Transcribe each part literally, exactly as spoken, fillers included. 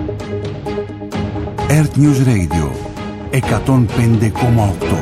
Earth News Radio εκατόν πέντε κόμμα οκτώ.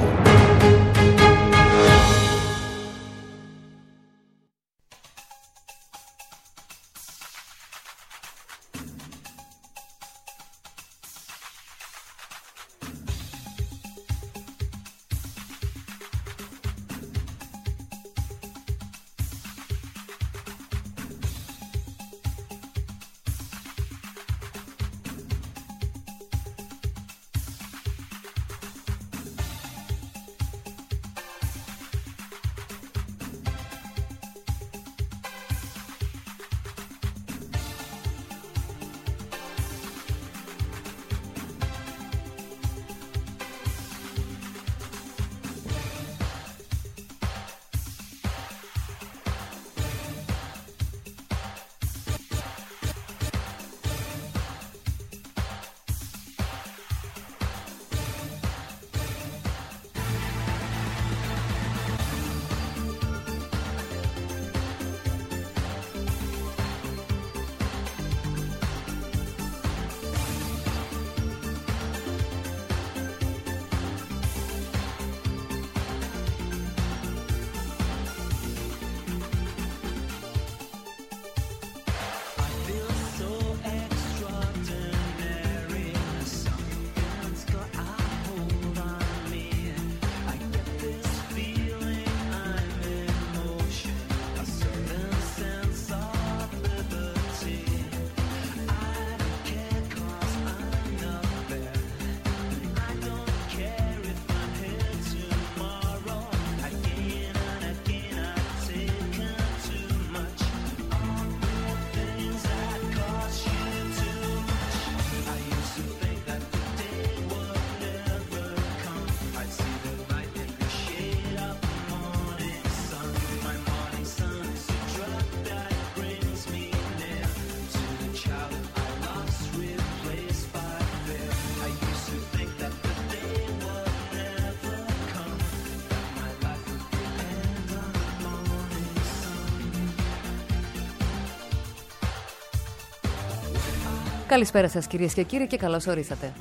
Καλησπέρα σας κυρίες και κύριοι και καλώς ορίσατε.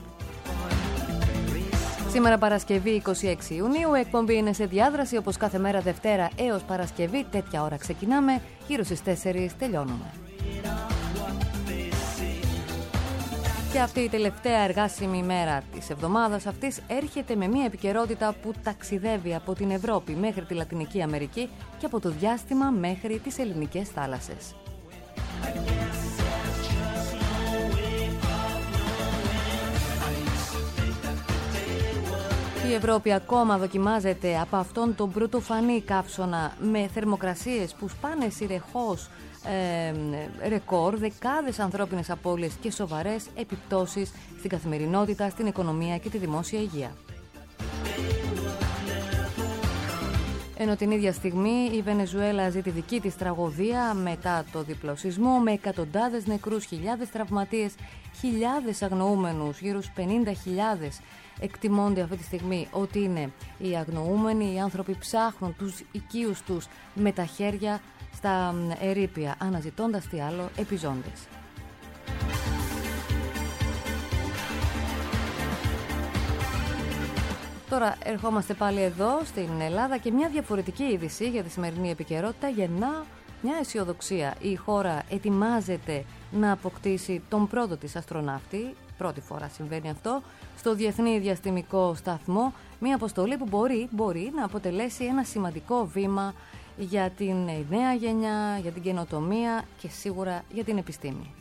Σήμερα Παρασκευή είκοσι έξι Ιουνίου, η εκπομπή είναι σε διάδραση όπως κάθε μέρα Δευτέρα έως Παρασκευή, τέτοια ώρα ξεκινάμε, γύρω στις τέσσερις τελειώνουμε. Και αυτή η τελευταία εργάσιμη μέρα της εβδομάδας αυτής έρχεται με μια επικαιρότητα που ταξιδεύει από την Ευρώπη μέχρι τη Λατινική Αμερική και από το διάστημα μέχρι τις ελληνικές θάλασσες. Η Ευρώπη ακόμα δοκιμάζεται από αυτόν τον πρωτοφανή καύσωνα με θερμοκρασίες που σπάνε συνεχώς ε, ρεκόρ, δεκάδες ανθρώπινες απώλειες και σοβαρές επιπτώσεις στην καθημερινότητα, στην οικονομία και τη δημόσια υγεία. Ενώ την ίδια στιγμή η Βενεζουέλα ζει τη δική της τραγωδία μετά το διπλό σεισμό με εκατοντάδες νεκρούς, χιλιάδες τραυματίες, χιλιάδες αγνοούμενους, γύρω στους πενήντα χιλιάδες. Εκτιμώνται αυτή τη στιγμή ότι είναι οι αγνοούμενοι, οι άνθρωποι ψάχνουν τους οικείους τους με τα χέρια στα ερείπια, αναζητώντας τι άλλο επιζώντες. Τώρα ερχόμαστε πάλι εδώ στην Ελλάδα και μια διαφορετική είδηση για τη σημερινή επικαιρότητα γεννά μια αισιοδοξία. Η χώρα ετοιμάζεται να αποκτήσει τον πρώτο της αστροναύτη, πρώτη φορά συμβαίνει αυτό, στο Διεθνή Διαστημικό Σταθμό, μια αποστολή που μπορεί, μπορεί να αποτελέσει ένα σημαντικό βήμα για την νέα γενιά, για την καινοτομία και σίγουρα για την επιστήμη.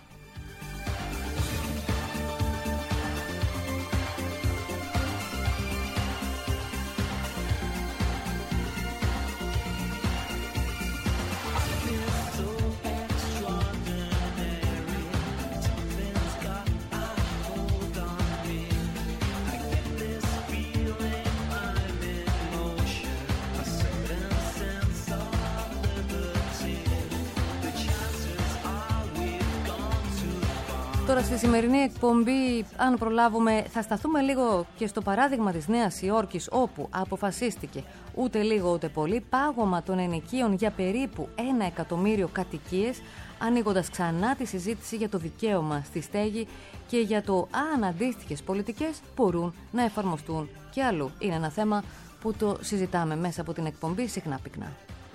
Τώρα στη σημερινή εκπομπή, αν προλάβουμε, θα σταθούμε λίγο και στο παράδειγμα της Νέας Υόρκης, όπου αποφασίστηκε ούτε λίγο ούτε πολύ πάγωμα των ενοικίων για περίπου ένα εκατομμύριο κατοικίες ανοίγοντας ξανά τη συζήτηση για το δικαίωμα στη στέγη και για το αν αντίστοιχες πολιτικές μπορούν να εφαρμοστούν και αλλού. Είναι ένα θέμα που το συζητάμε μέσα από την εκπομπή συχνά πυκνά.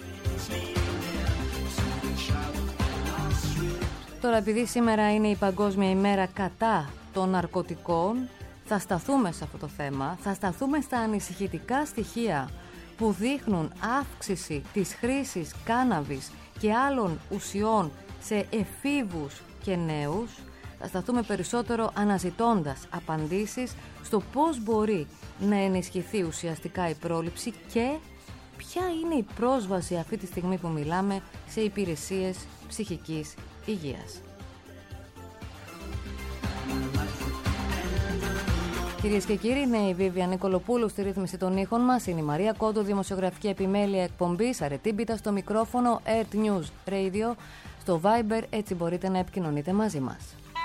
Τώρα, επειδή σήμερα είναι η Παγκόσμια ημέρα κατά των ναρκωτικών, θα σταθούμε σε αυτό το θέμα, θα σταθούμε στα ανησυχητικά στοιχεία που δείχνουν αύξηση της χρήσης κάναβης και άλλων ουσιών σε εφήβους και νέους. Θα σταθούμε περισσότερο αναζητώντας απαντήσεις στο πώς μπορεί να ενισχυθεί ουσιαστικά η πρόληψη και ποια είναι η πρόσβαση αυτή τη στιγμή που μιλάμε σε υπηρεσίες ψυχικής υγείας. Κυρίες και κύριοι, είναι η Βίβια Νικολοπούλου στη ρύθμιση των ήχων μας. Είναι η Μαρία Κόντου, δημοσιογραφική επιμέλεια εκπομπής. Αρετή Μπίτα στο μικρόφωνο, Earth News Radio. Στο Viber, έτσι μπορείτε να επικοινωνείτε μαζί μας.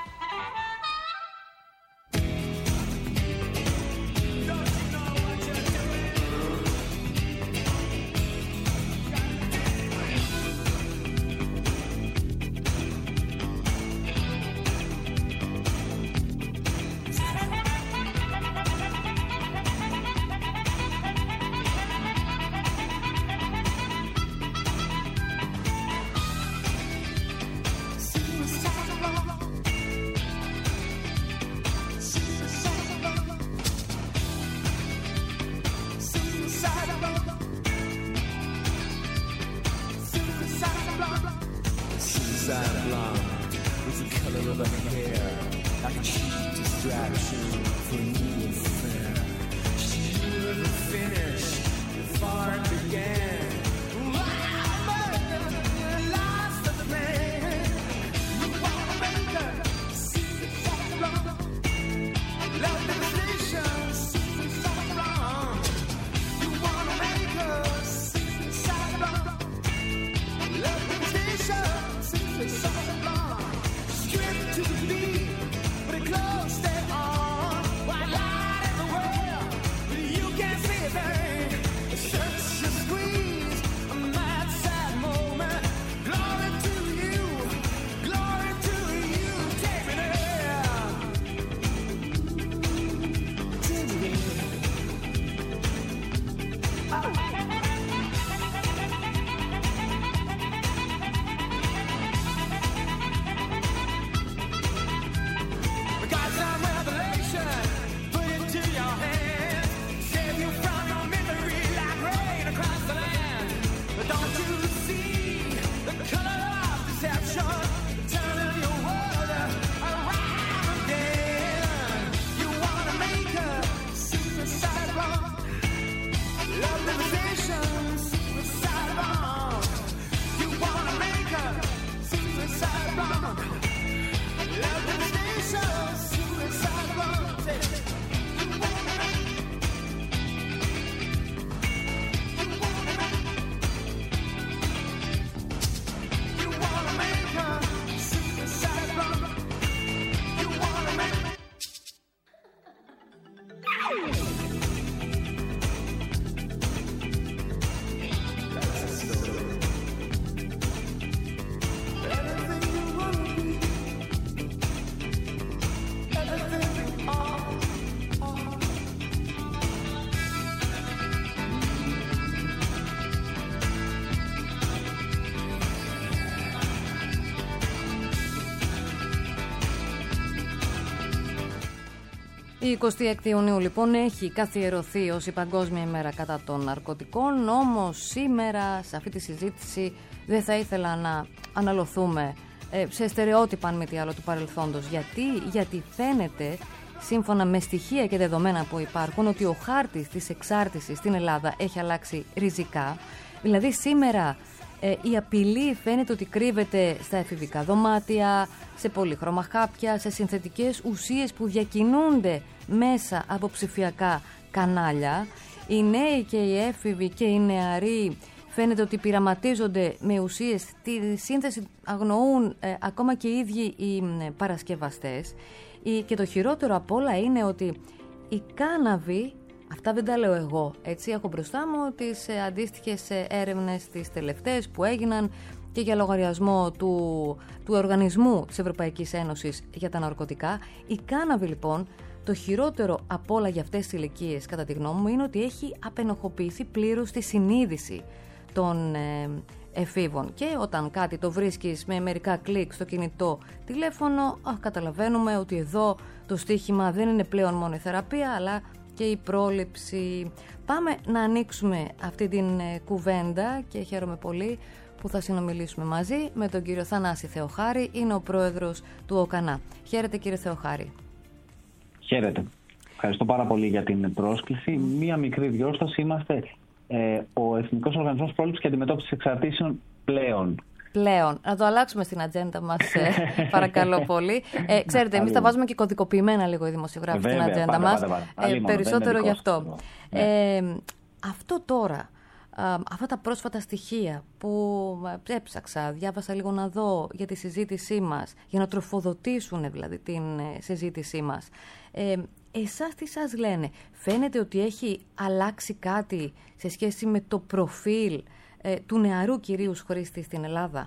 Η εικοστή έκτη Ιουνίου λοιπόν έχει καθιερωθεί ως η Παγκόσμια ημέρα κατά των ναρκωτικών, όμως σήμερα σε αυτή τη συζήτηση δεν θα ήθελα να αναλωθούμε ε, σε στερεότυπα αν μη τι άλλο του παρελθόντος. Γιατί, γιατί φαίνεται σύμφωνα με στοιχεία και δεδομένα που υπάρχουν ότι ο χάρτης της εξάρτησης στην Ελλάδα έχει αλλάξει ριζικά. Δηλαδή σήμερα ε, η απειλή φαίνεται ότι κρύβεται στα εφηβικά δωμάτια, σε πολύχρωμα χάπια, σε συνθετικές ουσίες που διακινούνται μέσα από ψηφιακά κανάλια. Οι νέοι και οι έφηβοι και οι νεαροί φαίνεται ότι πειραματίζονται με ουσίες, τη σύνθεση αγνοούν ε, ακόμα και οι ίδιοι οι ε, παρασκευαστές. Η, και το χειρότερο απ' όλα είναι ότι η κάναβη, αυτά δεν τα λέω εγώ, έτσι, έχω μπροστά μου τις ε, αντίστοιχες ε, έρευνες τις τελευταίες που έγιναν και για λογαριασμό του, του Οργανισμού της Ευρωπαϊκής Ένωσης για τα Ναρκωτικά. Η κάναβη λοιπόν, το χειρότερο από όλα για αυτές τις ηλικίες, κατά τη γνώμη μου, είναι ότι έχει απενοχοποιηθεί πλήρως τη συνείδηση των ε, εφήβων. Και όταν κάτι το βρίσκεις με μερικά κλικ στο κινητό τηλέφωνο, α, καταλαβαίνουμε ότι εδώ το στίχημα δεν είναι πλέον μόνο η θεραπεία, αλλά και η πρόληψη. Πάμε να ανοίξουμε αυτή την ε, κουβέντα και χαίρομαι πολύ που θα συνομιλήσουμε μαζί με τον κύριο Θανάση Θεοχάρη, είναι ο πρόεδρος του ΟΚΑΝΑ. Χαίρετε κύριε Θεοχάρη. Χαίρετε. Ευχαριστώ πάρα πολύ για την πρόσκληση. Μία μικρή διόρθωση. Είμαστε ε, ο Εθνικός Οργανισμός Πρόληψης και Αντιμετώπισης Εξαρτήσεων πλέον. Πλέον. Να το αλλάξουμε στην ατζέντα μας, ε, παρακαλώ πολύ. Ε, ξέρετε, εμείς τα βάζουμε και κωδικοποιημένα λίγο οι δημοσιογράφοι Βέβαια, στην ατζέντα μας. Πάντα, πάντα, πάντα. Ε, μόνο, περισσότερο γι' αυτό. Ε, ναι. Αυτό τώρα, α, αυτά τα πρόσφατα στοιχεία που έψαξα, διάβασα λίγο να δω για τη συζήτησή μας, για να τροφοδοτήσουν δηλαδή την ε, συζήτησή μας. Ε, εσάς τι σας λένε? Φαίνεται ότι έχει αλλάξει κάτι σε σχέση με το προφίλ ε, του νεαρού κυρίως χρήστη στην Ελλάδα?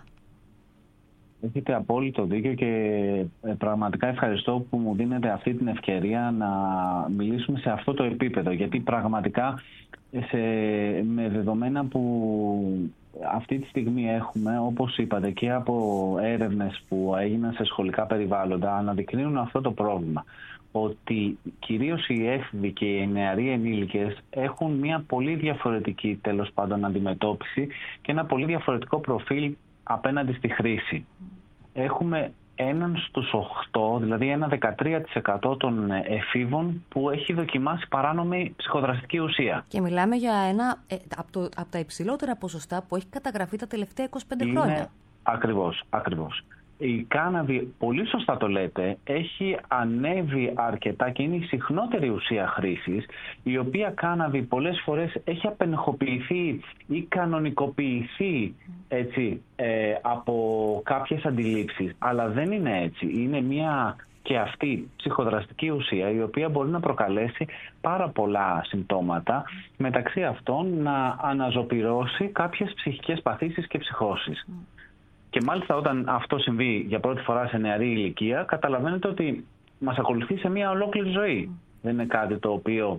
Έχετε απόλυτο δίκιο και ε, πραγματικά ευχαριστώ που μου δίνετε αυτή την ευκαιρία να μιλήσουμε σε αυτό το επίπεδο, γιατί πραγματικά σε, με δεδομένα που αυτή τη στιγμή έχουμε, όπως είπατε, και από έρευνες που έγιναν σε σχολικά περιβάλλοντα, αναδεικνύουν αυτό το πρόβλημα. Ότι κυρίως οι έφηβοι και οι νεαροί ενήλικες έχουν μια πολύ διαφορετική τέλος πάντων αντιμετώπιση και ένα πολύ διαφορετικό προφίλ απέναντι στη χρήση. Έχουμε έναν στους οχτώ, δηλαδή ένα δεκατρία τοις εκατό των εφήβων που έχει δοκιμάσει παράνομη ψυχοδραστική ουσία. Και μιλάμε για ένα ε, από, το, από τα υψηλότερα ποσοστά που έχει καταγραφεί τα τελευταία είκοσι πέντε Είναι, χρόνια. Ακριβώς, ακριβώς. Η κάναβη, πολύ σωστά το λέτε, έχει ανέβει αρκετά και είναι η συχνότερη ουσία χρήσης, η οποία κάναβη πολλές φορές έχει απενεχοποιηθεί ή κανονικοποιηθεί έτσι, ε, από κάποιες αντιλήψεις. Αλλά δεν είναι έτσι. Είναι μια και αυτή ψυχοδραστική ουσία η οποία μπορεί να προκαλέσει πάρα πολλά συμπτώματα, μεταξύ αυτών να αναζωπυρώσει κάποιες ψυχικές παθήσεις και ψυχώσεις. Και μάλιστα όταν αυτό συμβεί για πρώτη φορά σε νεαρή ηλικία, καταλαβαίνετε ότι μας ακολουθεί σε μια ολόκληρη ζωή. Mm. Δεν είναι κάτι το οποίο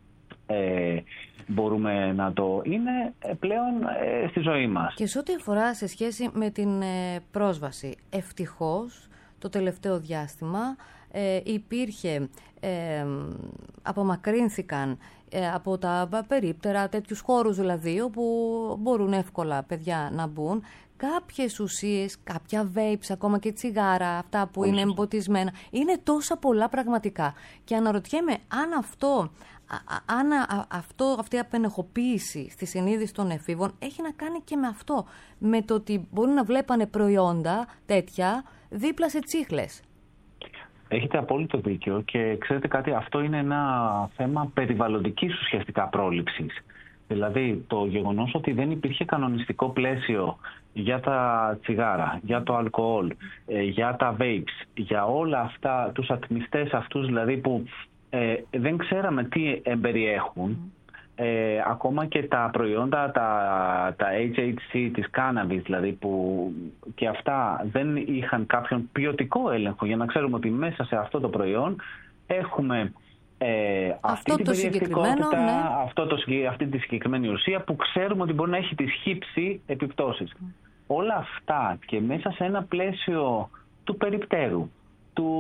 ε, μπορούμε να το... είναι πλέον ε, στη ζωή μας. Και σε ό,τι αφορά σε σχέση με την ε, πρόσβαση, ευτυχώς το τελευταίο διάστημα ε, υπήρχε, ε, απομακρύνθηκαν ε, από τα περίπτερα, τέτοιους χώρους δηλαδή, όπου μπορούν εύκολα παιδιά να μπουν, κάποιες ουσίες, κάποια vapes, ακόμα και τσιγάρα, αυτά που είναι εμποτισμένα. Είναι τόσα πολλά πραγματικά. Και αναρωτιέμαι αν αυτό, αν αυτό, αυτή η απενεχοποίηση στη συνείδηση των εφήβων έχει να κάνει και με αυτό. Με το ότι μπορούν να βλέπανε προϊόντα τέτοια δίπλα σε τσίχλες. Έχετε απόλυτο δίκιο και ξέρετε κάτι, αυτό είναι ένα θέμα περιβαλλοντικής ουσιαστικά πρόληψης. Δηλαδή το γεγονός ότι δεν υπήρχε κανονιστικό πλαίσιο για τα τσιγάρα, για το αλκοόλ, για τα vapes, για όλα αυτά, τους ατμιστές αυτούς δηλαδή που ε, δεν ξέραμε τι εμπεριέχουν, ε, ακόμα και τα προϊόντα, τα, τα έιτς έιτς σι της κάναβης δηλαδή, που και αυτά δεν είχαν κάποιον ποιοτικό έλεγχο για να ξέρουμε ότι μέσα σε αυτό το προϊόν έχουμε Ε, αυτή, αυτό την το συγκεκριμένο, ναι. αυτό το, αυτή τη συγκεκριμένη ουσία που ξέρουμε ότι μπορεί να έχει τις χύψη επιπτώσεις. Mm. Όλα αυτά και μέσα σε ένα πλαίσιο του περιπτέρου, του,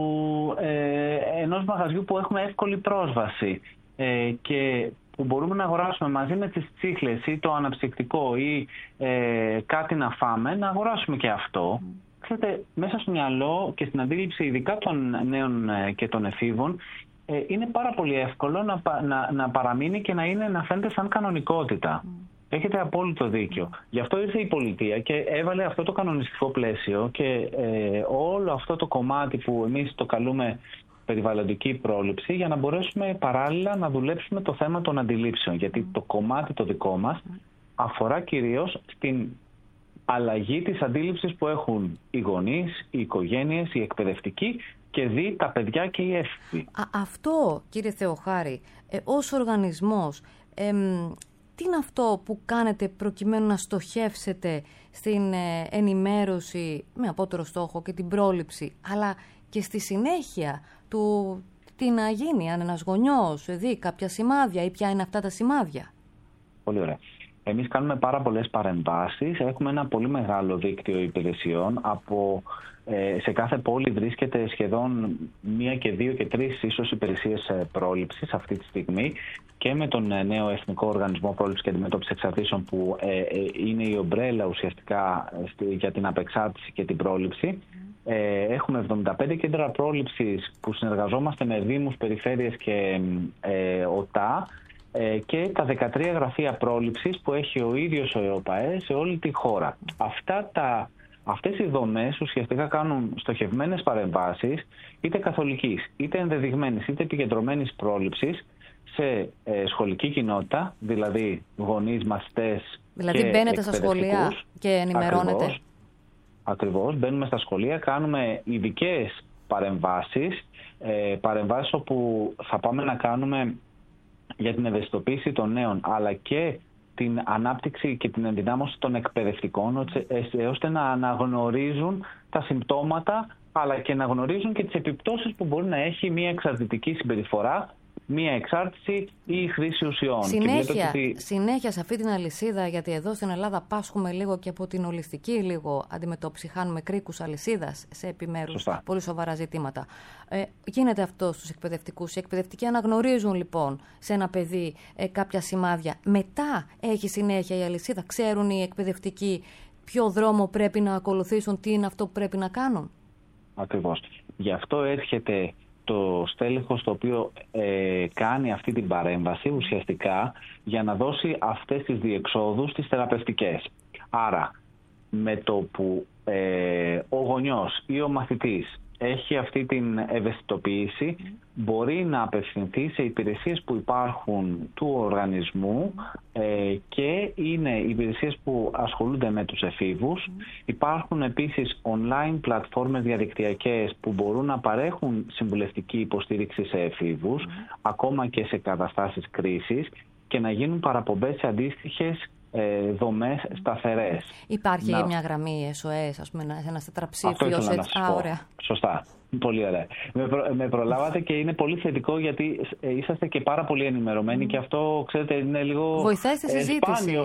ε, ενός μαγαζιού που έχουμε εύκολη πρόσβαση ε, και που μπορούμε να αγοράσουμε μαζί με τις τσίχλες ή το αναψυκτικό ή ε, κάτι να φάμε, να αγοράσουμε και αυτό. Mm. Ξέρετε, μέσα στο μυαλό και στην αντίληψη ειδικά των νέων και των εφήβων, Ε, είναι πάρα πολύ εύκολο να, να, να παραμείνει και να, είναι, να φαίνεται σαν κανονικότητα. Mm. Έχετε απόλυτο δίκιο. Mm. Γι' αυτό ήρθε η πολιτεία και έβαλε αυτό το κανονιστικό πλαίσιο και ε, όλο αυτό το κομμάτι που εμείς το καλούμε περιβαλλοντική πρόληψη, για να μπορέσουμε παράλληλα να δουλέψουμε το θέμα των αντιλήψεων. Γιατί το κομμάτι το δικό μας αφορά κυρίως στην αλλαγή της αντίληψης που έχουν οι γονείς, οι οικογένειες, οι εκπαιδευτικοί και δει τα παιδιά και οι έφηβοι. Αυτό, κύριε Θεοχάρη, ε, ως οργανισμός, ε, Τι είναι αυτό που κάνετε προκειμένου να στοχεύσετε στην ε, ενημέρωση με απότερο στόχο και την πρόληψη, αλλά και στη συνέχεια του τι να γίνει, αν ένας γονιός δει κάποια σημάδια ή ποια είναι αυτά τα σημάδια? Πολύ ωραία. Εμείς κάνουμε πάρα πολλές παρεμβάσεις. Έχουμε ένα πολύ μεγάλο δίκτυο υπηρεσιών. Από, ε, σε κάθε πόλη βρίσκεται σχεδόν μία και δύο και τρεις ίσως υπηρεσίες πρόληψης αυτή τη στιγμή, και με τον νέο Εθνικό Οργανισμό Πρόληψης και Αντιμετώπισης Εξαρτήσεων, που ε, ε, είναι η ομπρέλα ουσιαστικά για την απεξάρτηση και την πρόληψη. Ε, έχουμε εβδομήντα πέντε κέντρα πρόληψης που συνεργαζόμαστε με δήμους, περιφέρειες και ε, ΟΤΑ, και τα δεκατρία γραφεία πρόληψης που έχει ο ίδιος ο ΕΟΠΑΕ σε όλη τη χώρα. Αυτά τα, αυτές οι δομές ουσιαστικά κάνουν στοχευμένες παρεμβάσεις, είτε καθολικής, είτε ενδεδειγμένης, είτε επικεντρωμένης πρόληψης σε ε, σχολική κοινότητα, δηλαδή γονείς, μαθητές. Δηλαδή και μπαίνετε στα σχολεία και ενημερώνετε. Ακριβώς, ακριβώς, μπαίνουμε στα σχολεία, κάνουμε ειδικές παρεμβάσεις, ε, παρεμβάσεις όπου θα πάμε να κάνουμε για την ευαισθητοποίηση των νέων, αλλά και την ανάπτυξη και την ενδυνάμωση των εκπαιδευτικών, ώστε να αναγνωρίζουν τα συμπτώματα, αλλά και να γνωρίζουν και τις επιπτώσεις που μπορεί να έχει μια εξαρτητική συμπεριφορά, μια εξάρτηση ή η χρήση ουσιών. Συνέχεια, ότι... συνέχεια σε αυτή την αλυσίδα, γιατί εδώ στην Ελλάδα πάσχουμε λίγο και από την ολιστική λίγο αντιμετώπιση, χάνουμε κρίκους αλυσίδας σε επιμέρους. Σωστά. Πολύ σοβαρά ζητήματα. Ε, γίνεται αυτό στους εκπαιδευτικούς. Οι εκπαιδευτικοί αναγνωρίζουν λοιπόν σε ένα παιδί ε, κάποια σημάδια. Μετά έχει συνέχεια η αλυσίδα. Ξέρουν οι εκπαιδευτικοί ποιο δρόμο πρέπει να ακολουθήσουν, τι είναι αυτό που πρέπει να κάνουν. Ακριβώς. Γι' αυτό έρχεται το στέλεχος το οποίο ε, κάνει αυτή την παρέμβαση ουσιαστικά για να δώσει αυτές τις διεξόδους τις θεραπευτικές. Άρα με το που ε, ο γονιός ή ο μαθητής έχει αυτή την ευαισθητοποίηση, μπορεί να απευθυνθεί σε υπηρεσίες που υπάρχουν του οργανισμού ε, και είναι υπηρεσίες που ασχολούνται με τους εφήβους. Υπάρχουν επίσης online πλατφόρμες διαδικτυακές που μπορούν να παρέχουν συμβουλευτική υποστήριξη σε εφήβους, ακόμα και σε καταστάσεις κρίσης, και να γίνουν παραπομπές σε αντίστοιχες ε, δομές σταθερές. Υπάρχει να... μια γραμμή ες ο ες, ας πούμε, ένας τετραψήφιος. Αυτό ήθελα να σας πω. Ωραία. Σωστά. Πολύ ωραία. Με, προ... με προλάβατε και είναι πολύ θετικό, γιατί είσαστε και πάρα πολύ ενημερωμένοι mm. και αυτό, ξέρετε, είναι λίγο βοηθάει στη συζήτηση.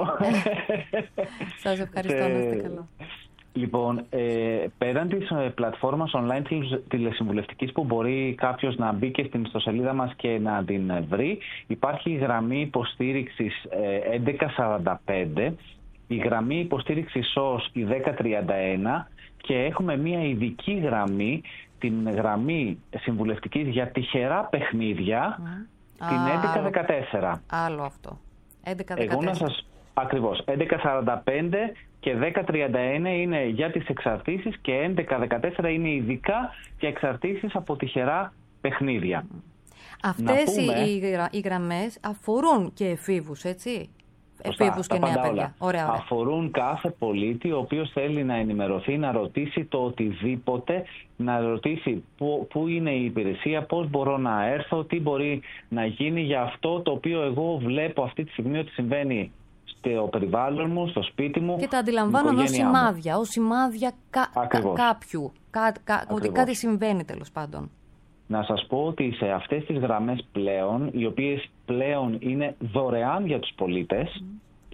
Σας ευχαριστώ, να είστε καλά. Λοιπόν, ε, πέραν της ε, πλατφόρμας online τηλεσυμβουλευτικής που μπορεί κάποιος να μπει και στην ιστοσελίδα μας και να την βρει, υπάρχει η γραμμή υποστήριξης ε, έντεκα σαράντα πέντε, η γραμμή υποστήριξης ες ο ες η δέκα τριάντα ένα, και έχουμε μια ειδική γραμμή, την γραμμή συμβουλευτικής για τυχερά παιχνίδια, mm. την έντεκα δεκατέσσερα. Άλλο αυτό. έντεκα δεκατέσσερα. Εγώ να σας... Ακριβώς. έντεκα σαράντα πέντε και δέκα τριάντα ένα είναι για τις εξαρτήσεις και έντεκα δεκατέσσερα είναι ειδικά για εξαρτήσεις από τυχερά παιχνίδια. Αυτές πούμε... οι, οι γραμμές αφορούν και εφήβους, έτσι? Εφήβους και νέα παιδιά. Ωραία, ωραία. Αφορούν κάθε πολίτη ο οποίος θέλει να ενημερωθεί, να ρωτήσει το οτιδήποτε, να ρωτήσει πού, πού είναι η υπηρεσία, πώς μπορώ να έρθω, τι μπορεί να γίνει για αυτό το οποίο εγώ βλέπω αυτή τη στιγμή ότι συμβαίνει στο περιβάλλον μου, στο σπίτι μου. Και τα αντιλαμβάνομαι ως σημάδια, ως σημάδια κα, κα, κάποιου, κα, κα, ότι κάτι συμβαίνει τέλος πάντων. Να σας πω ότι σε αυτές τις γραμμές πλέον, οι οποίες πλέον είναι δωρεάν για τους πολίτες, mm.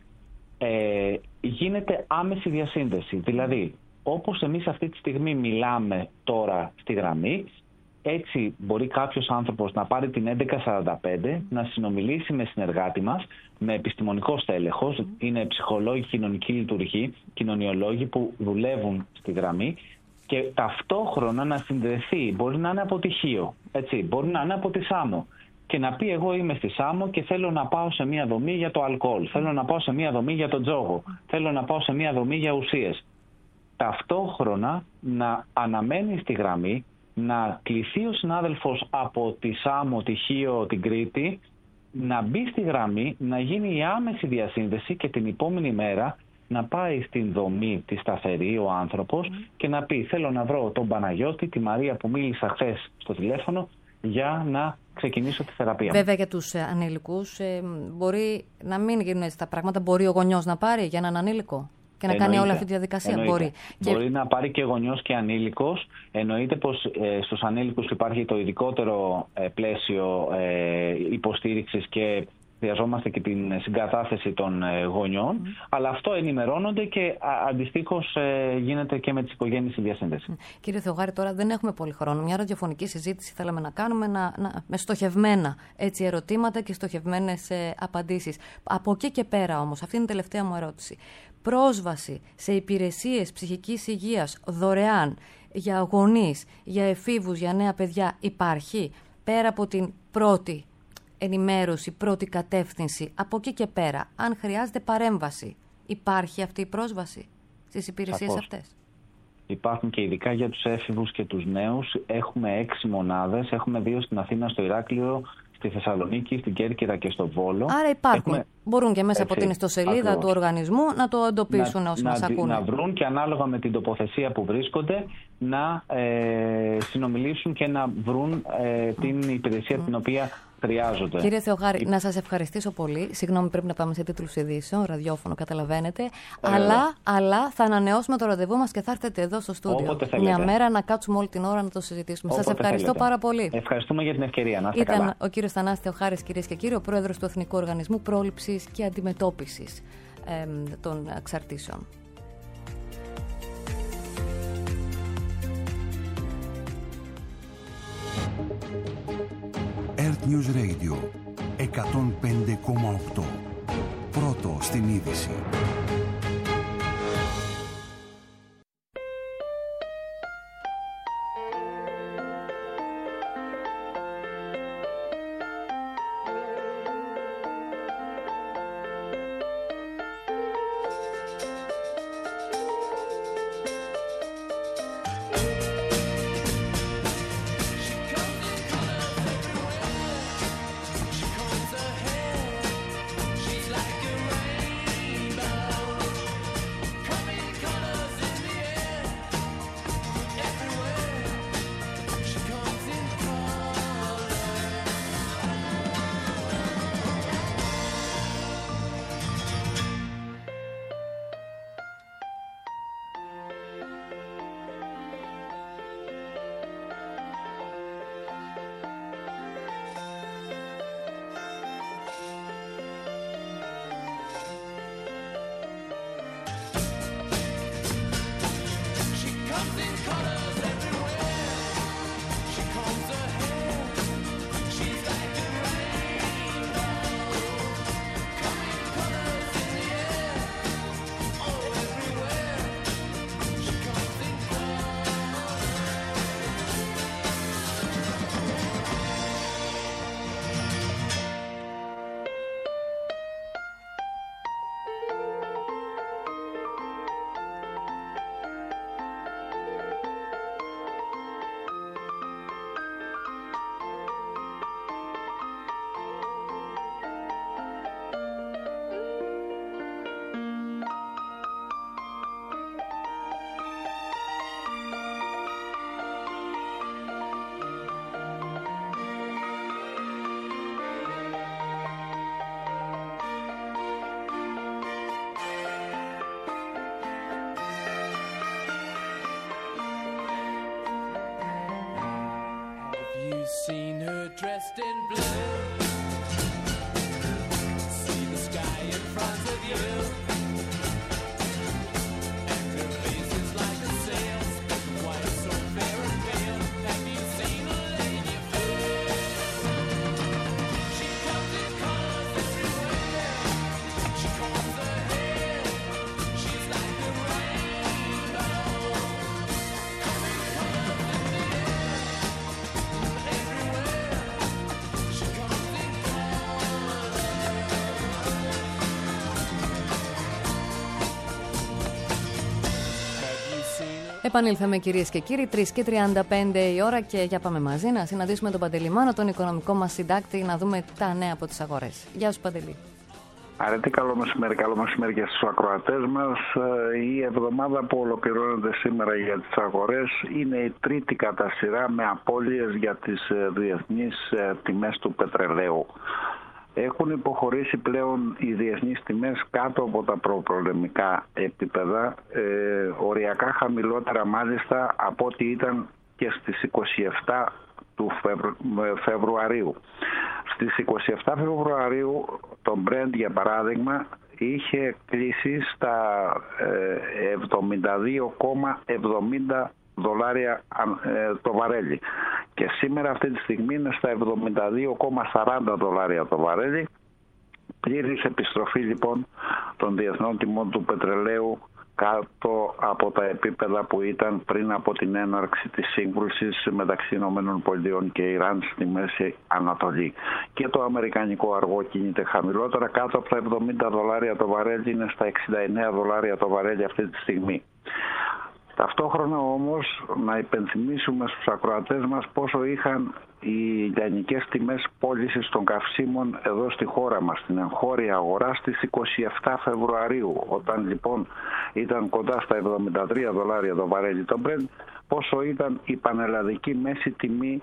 ε, γίνεται άμεση διασύνδεση. Δηλαδή, όπως εμείς αυτή τη στιγμή μιλάμε τώρα στη γραμμή, έτσι μπορεί κάποιος άνθρωπος να πάρει την έντεκα σαράντα πέντε, να συνομιλήσει με συνεργάτη μας, με επιστημονικό στέλεχος, mm. είναι ψυχολόγοι, κοινωνικοί λειτουργοί, κοινωνιολόγοι που δουλεύουν στη γραμμή, και ταυτόχρονα να συνδεθεί. Μπορεί να είναι από τυχείο, έτσι, μπορεί να είναι από τη Σάμο, και να πει εγώ είμαι στη Σάμο και θέλω να πάω σε μια δομή για το αλκοόλ, θέλω να πάω σε μια δομή για το τζόγο, θέλω να πάω σε μια δομή για ουσίες. Ταυτόχρονα να αναμένει στη γραμμή, να κληθεί ο συνάδελφος από τη Σάμο, τη Χίο, την Κρήτη, να μπει στη γραμμή, να γίνει η άμεση διασύνδεση και την επόμενη μέρα να πάει στην δομή τη σταθερή ο άνθρωπος mm. και να πει θέλω να βρω τον Παναγιώτη, τη Μαρία που μίλησα χθες στο τηλέφωνο, για να ξεκινήσω τη θεραπεία. Βέβαια για τους ανήλικους ε, μπορεί να μην γίνουν έτσι τα πράγματα. Μπορεί ο γονιός να πάρει για έναν ανήλικο και να Εννοείται. κάνει όλη αυτή τη διαδικασία. Εννοείται. Μπορεί. Μπορεί και... να πάρει και γονιός και ανήλικος. Εννοείται πως ε, στους ανήλικους υπάρχει το ειδικότερο ε, πλαίσιο ε, υποστήριξης και χρειαζόμαστε και την συγκατάθεση των ε, γονιών. Mm. Αλλά αυτό ενημερώνονται και αντιστοίχως ε, γίνεται και με τις οικογένειες η διασύνδεση. Mm. Κύριε Θεογάρη, τώρα δεν έχουμε πολύ χρόνο. Μια ραδιοφωνική συζήτηση θέλαμε να κάνουμε να, να, με στοχευμένα έτσι, ερωτήματα και στοχευμένες ε, απαντήσεις. Από εκεί και πέρα όμως, αυτή είναι η τελευταία μου ερώτηση. Πρόσβαση σε υπηρεσίες ψυχικής υγείας δωρεάν για γονείς, για εφήβους, για νέα παιδιά υπάρχει πέρα από την πρώτη ενημέρωση, πρώτη κατεύθυνση, από εκεί και πέρα, αν χρειάζεται παρέμβαση, υπάρχει αυτή η πρόσβαση στις υπηρεσίες Σαφώς. αυτές? Υπάρχουν και ειδικά για τους έφηβους και τους νέους. Έχουμε έξι μονάδες, έχουμε δύο στην Αθήνα, στο Ηράκλειο, στη Θεσσαλονίκη, στην Κέρκυρα και στο Βόλο. Άρα υπάρχουν. Έχουμε... Μπορούν και μέσα Έτσι, από την ιστοσελίδα ακριβώς. του οργανισμού να το εντοπίσουν να, όσοι να, μας ακούνε. Να βρουν και ανάλογα με την τοποθεσία που βρίσκονται να ε, συνομιλήσουν και να βρουν ε, την υπηρεσία mm. την οποία χρειάζονται. Κύριε Θεογάρη, Η... να σας ευχαριστήσω πολύ. Συγγνώμη, πρέπει να πάμε σε τίτλους ειδήσεων, ραδιόφωνο, καταλαβαίνετε. Ε, αλλά, αλλά θα ανανεώσουμε το ραντεβού μας και θα έρθετε εδώ στο στούντιο μια μέρα να κάτσουμε όλη την ώρα να το συζητήσουμε. Σας ευχαριστώ θέλετε. πάρα πολύ. Ευχαριστούμε για την ευκαιρία. Να είστε Ήταν καλά. ο κύριος Θανάσης Θεοχάρης, κυρίες και κύριοι, ο πρόεδρος του Εθνικού Οργανισμού Πρόληψης και Αντιμετώπισης ε, των εξαρτήσεων. Earth News Radio εκατόν πέντε κόμμα οκτώ. Πρώτο στην είδηση. Seen her dressed in blue. See the sky in front of you. And her face is like a sail, white so fair and pale. Have you seen a lady fair? She comes in colors everywhere. She combs her hair. She's like a rainbow. Coming colors in the air. Επανήλθαμε κυρίες και κύριοι, τρεις και τριάντα πέντε η ώρα και για πάμε μαζί να συναντήσουμε τον Παντελή Μάνο, τον οικονομικό μας συντάκτη, να δούμε τα νέα από τις αγορές. Γεια σου Παντελή. Αρετή, καλό μεσημέρι, καλό μεσημέρι και στους ακροατές μας. Η εβδομάδα που ολοκληρώνεται σήμερα για τις αγορές είναι η τρίτη κατά σειρά με απώλειες για τις διεθνείς τιμές του πετρελαίου. Έχουν υποχωρήσει πλέον οι διεθνείς τιμές κάτω από τα προπολεμικά επίπεδα, ε, οριακά χαμηλότερα μάλιστα από ό,τι ήταν και στις είκοσι επτά του Φεβρουαρίου. Στις είκοσι επτά Φεβρουαρίου το Brent, για παράδειγμα, είχε κλείσει στα εβδομήντα δύο κόμμα εβδομήντα δολάρια το βαρέλι και σήμερα αυτή τη στιγμή είναι στα εβδομήντα δύο κόμμα σαράντα δολάρια το βαρέλι. Πλήρης επιστροφή λοιπόν των διεθνών τιμών του πετρελαίου κάτω από τα επίπεδα που ήταν πριν από την έναρξη της σύγκρουσης μεταξύ ΗΠΑ και Ιράν στη Μέση Ανατολή. Και το αμερικανικό αργό κινείται χαμηλότερα, κάτω από τα εβδομήντα δολάρια το βαρέλι, είναι στα εξήντα εννέα δολάρια το βαρέλι αυτή τη στιγμή. Ταυτόχρονα όμως να υπενθυμίσουμε στους ακροατές μας πόσο είχαν οι λιανικές τιμές πώλησης των καυσίμων εδώ στη χώρα μας, στην εγχώρια αγορά, στις είκοσι επτά Φεβρουαρίου, όταν λοιπόν ήταν κοντά στα εβδομήντα τρία δολάρια το βαρέλι το Brent, πόσο ήταν η πανελλαδική μέση τιμή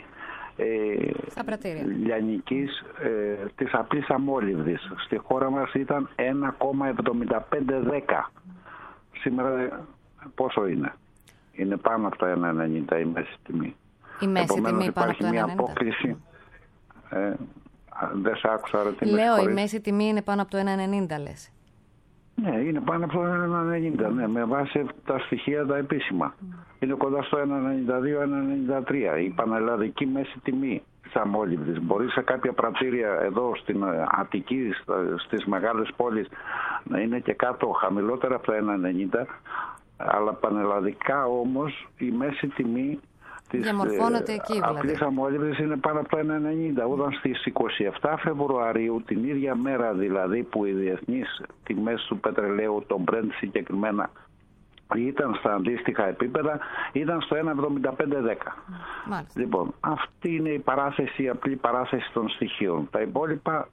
ε, λιανικής ε, της απλής αμόλυβδης. Στη χώρα μας ήταν ένα κόμμα εβδομήντα πέντε δέκα. Σήμερα πόσο είναι? Είναι πάνω από τα ένα κόμμα ενενήντα η μέση τιμή. Η μέση Επομένως, τιμή πάνω από υπάρχει το μια ένα κόμμα ενενήντα. απόκληση. Ε, δεν σ' άκουσα, ρε, τι με Λέω, η συγχωρείς. μέση τιμή είναι πάνω από το ένα κόμμα ενενήντα, λες. Ναι, είναι πάνω από το ένα κόμμα ενενήντα, ναι, με βάση τα στοιχεία τα επίσημα. Mm. Είναι κοντά στο ένα κόμμα ενενήντα δύο ένα κόμμα ενενήντα τρία η πανελλαδική μέση τιμή της αμόλυβδης. Μπορεί σε κάποια πρατήρια εδώ στην Αττική, στις μεγάλες πόλεις, να είναι και κάτω χαμηλότερα από τα ένα κόμμα ενενήντα, αλλά πανελλαδικά όμως η μέση τιμή της διαμορφώνεται εκεί, δηλαδή. απλής αμόλυβδης είναι πάνω από το ένα κόμμα ενενήντα. Όταν στις είκοσι επτά Φεβρουαρίου, την ίδια μέρα δηλαδή που οι διεθνείς τιμές του πετρελαίου, το Brent συγκεκριμένα, ήταν στα αντίστοιχα επίπεδα, ήταν στο ένα κόμμα εβδομήντα πέντε δέκα. Μάλιστα. Λοιπόν, αυτή είναι η παράθεση, η απλή παράθεση των στοιχείων. Τα υπόλοιπα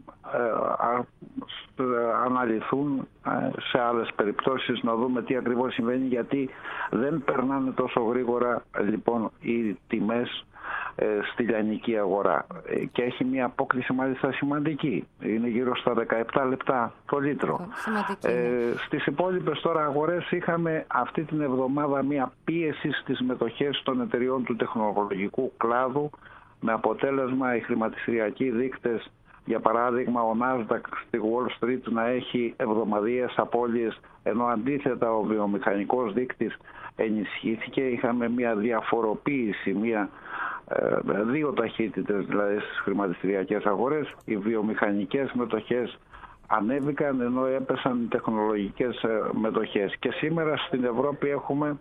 ε, αναλυθούν σε άλλες περιπτώσεις, να δούμε τι ακριβώς συμβαίνει, γιατί δεν περνάνε τόσο γρήγορα λοιπόν οι τιμές ε, στη λιανική αγορά ε, και έχει μια απόκληση μάλιστα σημαντική, είναι γύρω στα δεκαεπτά λεπτά το λίτρο. ε, στις υπόλοιπες τώρα αγορές είχαμε αυτή την εβδομάδα μια πίεση στις μετοχές των εταιριών του τεχνολογικού κλάδου, με αποτέλεσμα οι χρηματιστηριακοί δείκτες, για παράδειγμα ο Nasdaq στη Wall Street, να έχει εβδομαδιαίες απώλειες, ενώ αντίθετα ο βιομηχανικός δείκτης ενισχύθηκε. Είχαμε μια διαφοροποίηση, μια, ε, δύο ταχύτητες δηλαδή στις χρηματιστηριακές αγορές. Οι βιομηχανικές μετοχές ανέβηκαν ενώ έπεσαν οι τεχνολογικές μετοχές. Και σήμερα στην Ευρώπη έχουμε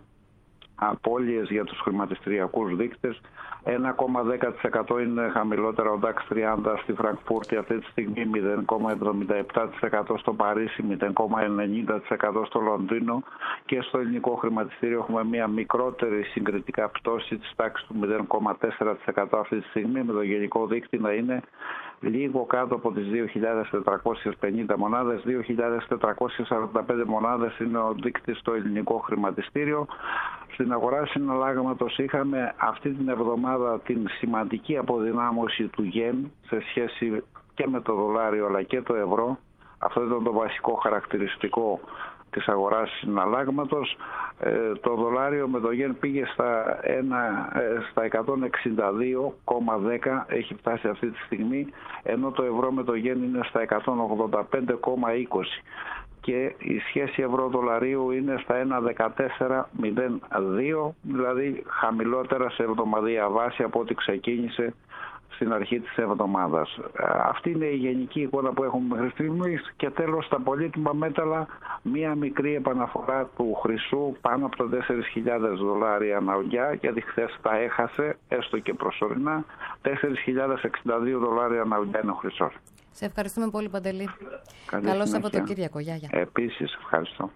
απώλειες για τους χρηματιστηριακούς δείκτες. ένα κόμμα δέκα τοις εκατό είναι χαμηλότερα ο νταξ τριάντα στη Φραγκφούρτη αυτή τη στιγμή, μηδέν κόμμα εβδομήντα επτά τοις εκατό στο Παρίσι, μηδέν κόμμα ενενήντα τοις εκατό στο Λονδίνο, και στο ελληνικό χρηματιστήριο έχουμε μια μικρότερη συγκριτικά πτώση της τάξης του μηδέν κόμμα τέσσερα τοις εκατό αυτή τη στιγμή, με το γενικό δείκτη να είναι λίγο κάτω από τις δύο χιλιάδες τετρακόσιες πενήντα μονάδες. δύο χιλιάδες τετρακόσιες σαράντα πέντε μονάδες είναι ο δείκτης στο ελληνικό χρηματιστήριο. Στην αγορά συναλλάγματος είχαμε αυτή την εβδομάδα την σημαντική αποδυνάμωση του γεν σε σχέση και με το δολάριο αλλά και το ευρώ. Αυτό ήταν το βασικό χαρακτηριστικό της αγοράς συναλλάγματος. Ε, το δολάριο με το γεν πήγε στα, ένα, στα εκατόν εξήντα δύο κόμμα δέκα, έχει φτάσει αυτή τη στιγμή, ενώ το ευρώ με το γεν είναι στα εκατόν ογδόντα πέντε κόμμα είκοσι. Και η σχέση ευρώ-δολαρίου είναι στα ένα κόμμα δεκατέσσερα μηδέν δύο, δηλαδή χαμηλότερα σε εβδομαδιαία βάση από ό,τι ξεκίνησε στην αρχή της εβδομάδας. Αυτή είναι η γενική εικόνα που έχουμε μέχρι στιγμής. Και τέλος, στα πολύτιμα μέταλλα, μία μικρή επαναφορά του χρυσού πάνω από τα τέσσερις χιλιάδες δολάρια αναγκιά, γιατί χθες τα έχασε, έστω και προσωρινά. τέσσερις χιλιάδες εξήντα δύο δολάρια αναγκιά είναι ο χρυσός. Σε ευχαριστούμε πολύ, Παντελή. Καλό Σαββατοκύριακο. Γεια, γεια. Επίσης, ευχαριστώ.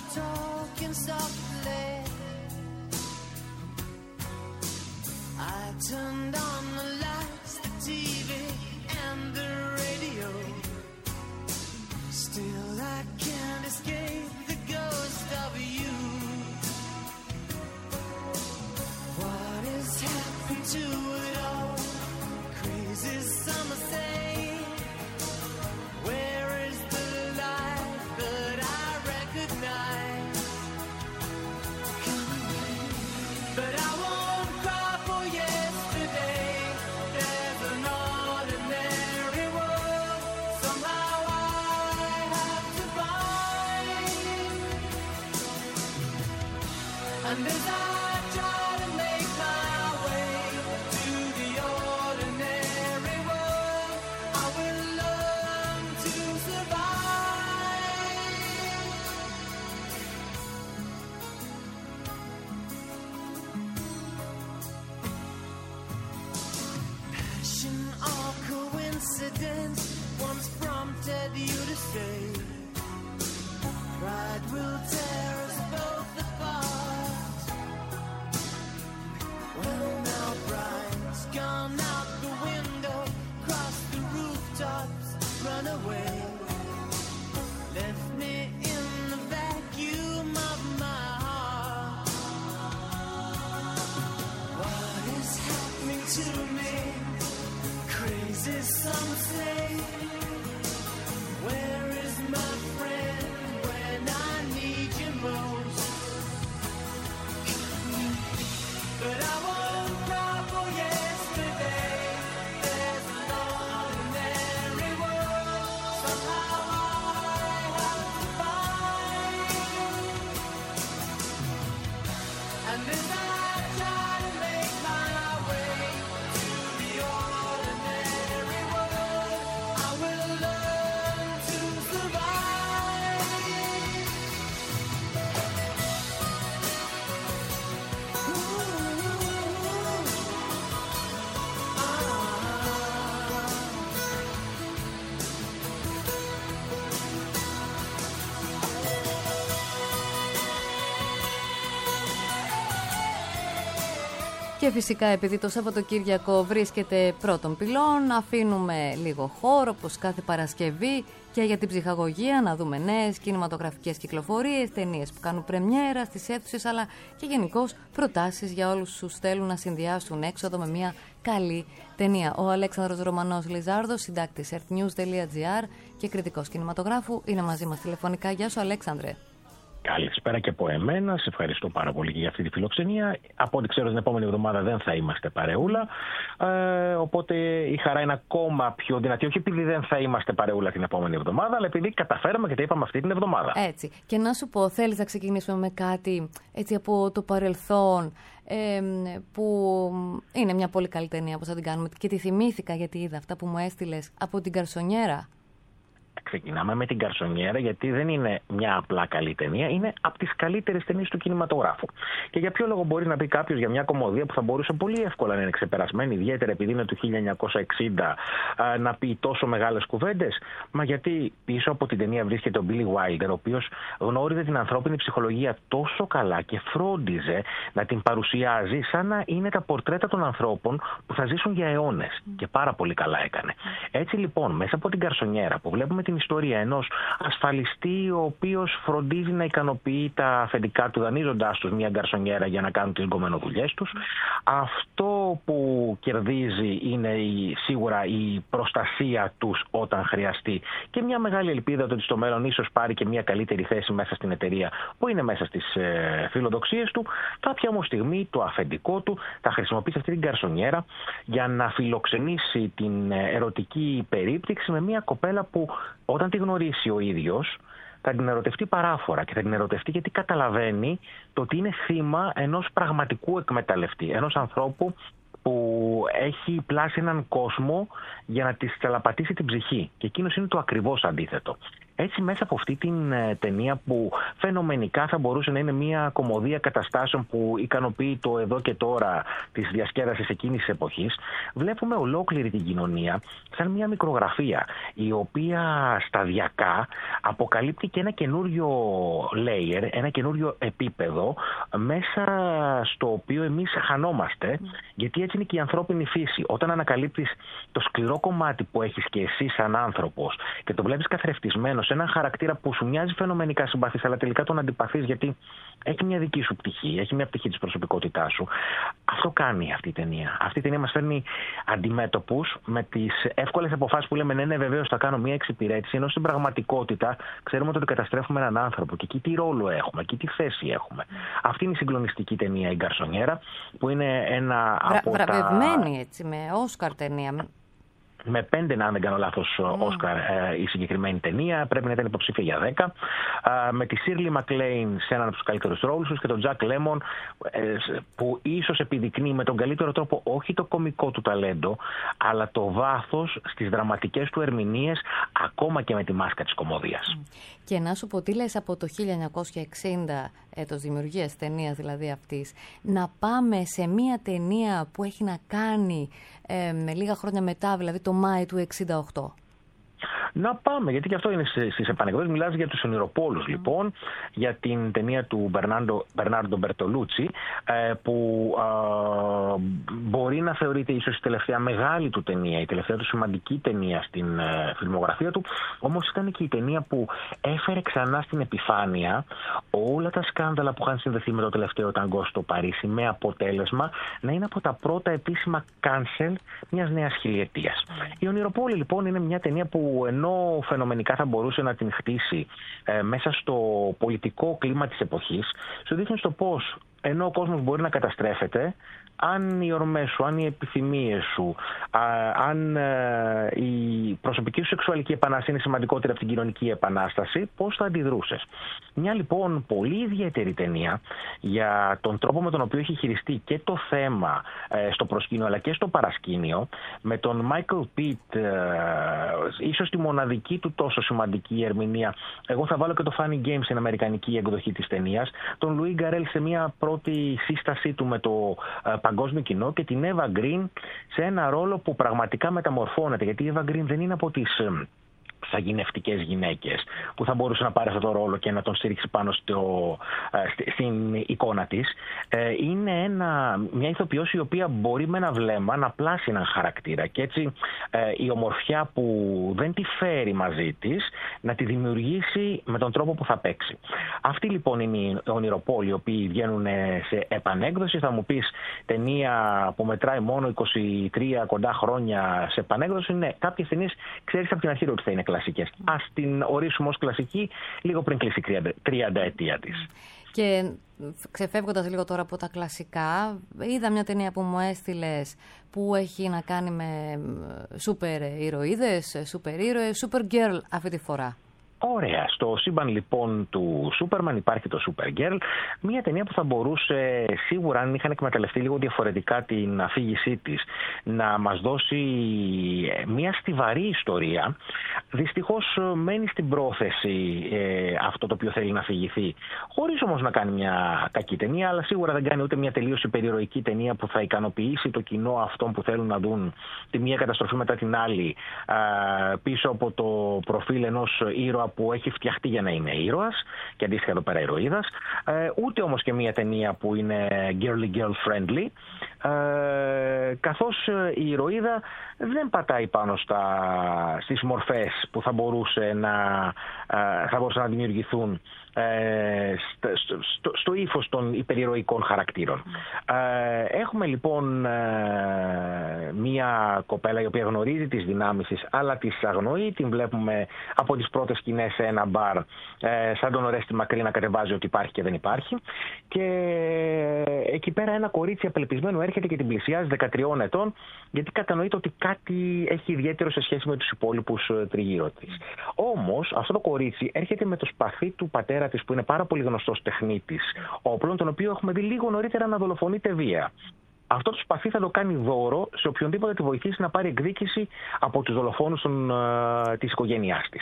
talking softly. I turned on the lights, the T V, and the radio. Still I can't escape the ghost of you. What has happened to it all? Crazy summer say. Where is the life that I recognize? Come away, but I won't cry for yesterday. There's an ordinary world somehow I have to find. And as I try to make my way to the ordinary world, I will learn to survive. Passion or coincidence once prompted you to say, pride will tear us both apart. Well, now bride's gone out the window, crossed the rooftops, run away. Left me in the vacuum of my heart. What is happening to me? Crazy some say. Where is my friend when I need you most? But I won't cry for yesterday. There's an ordinary world somehow I have to find. And as I try to make my way to the ordinary world, I will learn to survive. Και φυσικά επειδή το Σαββατοκύριακο βρίσκεται πρώτων πυλών, αφήνουμε λίγο χώρο όπως κάθε Παρασκευή και για την ψυχαγωγία, να δούμε νέες κινηματογραφικές κυκλοφορίες, ταινίες που κάνουν πρεμιέρα στις αίθουσες, αλλά και γενικώς προτάσεις για όλους όσους θέλουν να συνδυάσουν έξοδο με μια καλή ταινία. Ο Αλέξανδρος Ρωμανός Λιζάρδος, συντάκτης earthnews τελεία gr και κριτικός κινηματογράφου, είναι μαζί μας τηλεφωνικά. Γεια σου, Αλέξανδρε. Καλησπέρα και από εμένα. Σε ευχαριστώ πάρα πολύ και για αυτή τη φιλοξενία. Από ό,τι ξέρω, την επόμενη εβδομάδα δεν θα είμαστε παρεούλα. Ε, οπότε η χαρά είναι ακόμα πιο δυνατή. Όχι επειδή δεν θα είμαστε παρεούλα την επόμενη εβδομάδα, αλλά επειδή καταφέραμε και τα είπαμε αυτή την εβδομάδα. Έτσι. Και να σου πω, θέλεις να ξεκινήσουμε με κάτι έτσι από το παρελθόν, ε, που είναι μια πολύ καλή ταινία, πώς θα την κάνουμε. Και τη θυμήθηκα γιατί είδα αυτά που μου έστειλες από την Γκαρσονιέρα. Ξεκινάμε με την Γκαρσονιέρα, γιατί δεν είναι μια απλά καλή ταινία, είναι από τις καλύτερες ταινίες του κινηματογράφου. Και για ποιο λόγο μπορεί να πει κάποιος για μια κομμωδία που θα μπορούσε πολύ εύκολα να είναι ξεπερασμένη, ιδιαίτερα επειδή είναι του χίλια εννιακόσια εξήντα, να πει τόσο μεγάλες κουβέντες? Μα γιατί πίσω από την ταινία βρίσκεται ο Billy Wilder, ο οποίος γνώριζε την ανθρώπινη ψυχολογία τόσο καλά και φρόντιζε να την παρουσιάζει σαν να είναι τα πορτρέτα των ανθρώπων που θα ζήσουν για αιώνες. Και πάρα πολύ καλά έκανε. Έτσι λοιπόν, μέσα από την Γκαρσονιέρα που βλέπουμε την ιστορία ενός ασφαλιστή ο οποίος φροντίζει να ικανοποιεί τα αφεντικά του δανείζοντάς τους μια γκαρσονιέρα για να κάνουν τις γκομενοδουλειές τους. Αυτό που κερδίζει είναι η, σίγουρα η προστασία τους όταν χρειαστεί και μια μεγάλη ελπίδα ότι στο μέλλον ίσως πάρει και μια καλύτερη θέση μέσα στην εταιρεία που είναι μέσα στις ε, φιλοδοξίες του. Κάποια όμως στιγμή το αφεντικό του θα χρησιμοποιήσει αυτή την γκαρσονιέρα για να φιλοξενήσει την ερωτική περίπτυξη με μια κοπέλα που όταν τη γνωρίσει ο ίδιος θα την ερωτευτεί παράφορα και θα την ερωτευτεί γιατί καταλαβαίνει το ότι είναι θύμα ενός πραγματικού εκμεταλλευτή, ενός ανθρώπου που έχει πλάσει έναν κόσμο για να της καλαπατήσει την ψυχή. Και εκείνος είναι το ακριβώς αντίθετο. Έτσι μέσα από αυτή την ε, ταινία που φαινομενικά θα μπορούσε να είναι μια κωμωδία καταστάσεων που ικανοποιεί το εδώ και τώρα της διασκέδασης εκείνης της εποχής, βλέπουμε ολόκληρη την κοινωνία σαν μια μικρογραφία η οποία σταδιακά αποκαλύπτει και ένα καινούριο layer, ένα καινούριο επίπεδο μέσα στο οποίο εμείς χανόμαστε, mm. γιατί έτσι είναι και η ανθρώπινη φύση. Όταν ανακαλύπτεις το σκληρό κομμάτι που έχεις και εσύ σαν άνθρωπος και το βλέπεις καθρεφτισμένο σε έναν χαρακτήρα που σου μοιάζει φαινομενικά συμπαθής, αλλά τελικά τον αντιπαθείς γιατί έχει μια δική σου πτυχή, έχει μια πτυχή της προσωπικότητάς σου. Αυτό κάνει αυτή η ταινία. Αυτή η ταινία μας φέρνει αντιμέτωπους με τις εύκολες αποφάσεις που λέμε ναι, ναι, βεβαίως θα κάνω μια εξυπηρέτηση, ενώ στην πραγματικότητα ξέρουμε ότι καταστρέφουμε έναν άνθρωπο και εκεί τι ρόλο έχουμε, εκεί τι θέση έχουμε. Mm. Αυτή είναι η συγκλονιστική ταινία, η Γκαρσονιέρα, που είναι ένα Βρα, από βραβευμένη τα... έτσι, με Όσκαρ ταινία. Με πέντε, αν δεν κάνω λάθος, Mm. Όσκαρ η συγκεκριμένη ταινία. Πρέπει να ήταν υποψήφια για δέκα. Με τη Σίρλι Μακλέιν σε έναν από τους καλύτερους ρόλους τους και τον Τζακ Λέμον, που ίσως επιδεικνύει με τον καλύτερο τρόπο όχι το κωμικό του ταλέντο, αλλά το βάθος στις δραματικές του ερμηνείες, ακόμα και με τη μάσκα της κωμωδίας. Mm. Και να σου πω, τι λες από το χίλια εννιακόσια εξήντα, έτος δημιουργίας ταινίας δηλαδή αυτής, να πάμε σε μια ταινία που έχει να κάνει ε, με λίγα χρόνια μετά, δηλαδή το Μάη του εξήντα οκτώ. Να πάμε, γιατί και αυτό είναι στις επανεκδόσεις. Μιλάς για τους ονειροπόλους, mm. λοιπόν, για την ταινία του Μπερνάρντο Μπερτολούτσι, που α, μπορεί να θεωρείται ίσως η τελευταία μεγάλη του ταινία, η τελευταία του σημαντική ταινία στην ε, φιλμογραφία του, όμως ήταν και η ταινία που έφερε ξανά στην επιφάνεια όλα τα σκάνδαλα που είχαν συνδεθεί με το τελευταίο ταγκό στο Παρίσι, με αποτέλεσμα να είναι από τα πρώτα επίσημα cancel μιας νέας χιλιετίας. Mm. Η Ονειροπόλη, λοιπόν, είναι μια ταινία που ενώ φαινομενικά θα μπορούσε να την χτίσει ε, μέσα στο πολιτικό κλίμα της εποχής, σου δείχνει στο πώς ενώ ο κόσμος μπορεί να καταστρέφεται, αν οι ορμές σου, αν οι επιθυμίες σου, α, αν ε, η προσωπική σου σεξουαλική επανάσταση είναι σημαντικότερη από την κοινωνική επανάσταση, πώς θα αντιδρούσες. Μια λοιπόν πολύ ιδιαίτερη ταινία για τον τρόπο με τον οποίο έχει χειριστεί και το θέμα ε, στο προσκήνιο αλλά και στο παρασκήνιο, με τον Μάικλ Πιτ, ε, ίσως τη μοναδική του τόσο σημαντική ερμηνεία. Εγώ θα βάλω και το Funny Games στην αμερικανική εκδοχή της ταινίας, τον Λουί Γκαρέλ σε μια πρώτη σύστασή του με το ε, παγκόσμιο κοινό και την Εύα Γκριν σε ένα ρόλο που πραγματικά μεταμορφώνεται, γιατί η Εύα Γκριν δεν είναι από τις σαγηνευτικές γυναίκες που θα μπορούσε να πάρει αυτό το ρόλο και να τον στηρίξει πάνω στο, στην εικόνα της. Είναι ένα, μια ηθοποιός η οποία μπορεί με ένα βλέμμα να πλάσει έναν χαρακτήρα και έτσι η ομορφιά που δεν τη φέρει μαζί της να τη δημιουργήσει με τον τρόπο που θα παίξει. Αυτοί λοιπόν είναι οι ονειροπόλοι οι οποίοι βγαίνουν σε επανέκδοση. Θα μου πεις, ταινία που μετράει μόνο είκοσι τρία κοντά χρόνια σε επανέκδοση? Ναι, κάποιες ταινίες ξέρεις από την αρχή ότι θα είναι κλασικές. Ας την ορίσουμε ως κλασική λίγο πριν κλείσει η τριανταετία της. Και ξεφεύγοντας λίγο τώρα από τα κλασικά, είδα μια ταινία που μου έστειλες που έχει να κάνει με σούπερ ηρωίδες, σούπερ ήρωες, σούπερ girl αυτή τη φορά. Ωραία. Στο σύμπαν λοιπόν του Σούπερμαν υπάρχει το Supergirl, μια ταινία που θα μπορούσε σίγουρα, αν είχαν εκμεταλλευτεί λίγο διαφορετικά την αφήγησή της, να μας δώσει μια στιβαρή ιστορία. Δυστυχώς μένει στην πρόθεση ε, αυτό το οποίο θέλει να αφηγηθεί, χωρίς όμως να κάνει μια κακή ταινία, αλλά σίγουρα δεν κάνει ούτε μια τελείως υπερηρωική ταινία που θα ικανοποιήσει το κοινό αυτών που θέλουν να δουν τη μία καταστροφή μετά την άλλη ε, πίσω από το προφίλ ενός ήρωα που έχει φτιαχτεί για να είναι ήρωας και αντίστοιχα εδώ πέρα ηρωίδας, ε, ούτε όμως και μια ταινία που είναι girly girl friendly, ε, καθώς η ηρωίδα δεν πατάει πάνω στα, στις μορφές που θα μπορούσε να, ε, θα μπορούσαν να δημιουργηθούν ε, στο, στο, στο ύφος των υπερηρωικών χαρακτήρων. Ε, έχουμε λοιπόν ε, μια κοπέλα η οποία γνωρίζει τις δυνάμεις της αλλά τις αγνοεί, την βλέπουμε από τις πρώτες σκηνές σε ένα μπαρ ε, σαν τον Ορέστη Μακρύ να κατεβάζει ότι υπάρχει και δεν υπάρχει, και εκεί πέρα ένα κορίτσι απελπισμένο έρχεται και την πλησιάζει δεκατριών ετών, γιατί κατανοείται ότι κάτι έχει ιδιαίτερο σε σχέση με τους υπόλοιπους τριγύρω της. Όμως αυτό το κορίτσι έρχεται με το σπαθί του πατέρα της που είναι πάρα πολύ γνωστός τεχνίτης όπλων, τον οποίο έχουμε δει λίγο νωρίτερα να δολοφονείται βία. αυτό το σπαθί θα το κάνει δώρο σε οποιονδήποτε τη βοηθήσει να πάρει εκδίκηση από τους δολοφόνους των, ε, της οικογένειάς της.